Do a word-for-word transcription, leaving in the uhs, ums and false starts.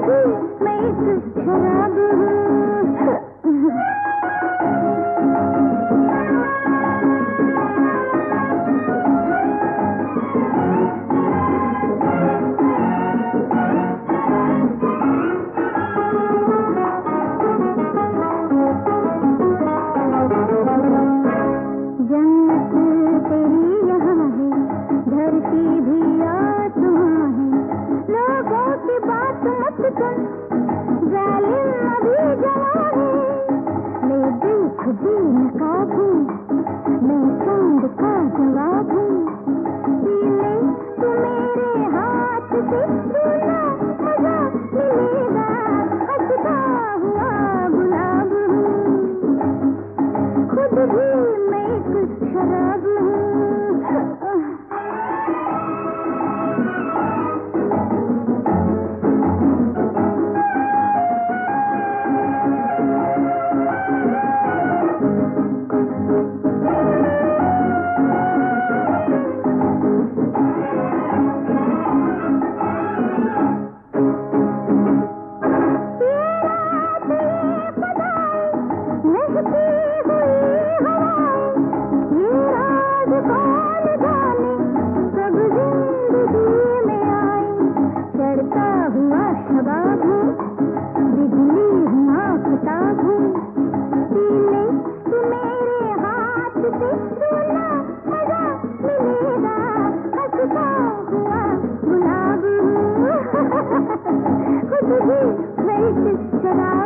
भी मैं एक शराब हूँ। जन्नत तेरी यहाँ है, धरती भी आसमां है। लोगों की बात मत सुन, जालिम अभी जवां है। ले देख बेनकाब हूँ, मैं चांद का जवाब हूँ। पी ले तू मेरे हाथ से, छूना मजा मिलेगा। हंसता हुआ गुलाब हूँ, खुद भी मैं एक शराब हूँ। खुद भी मैं एक शराब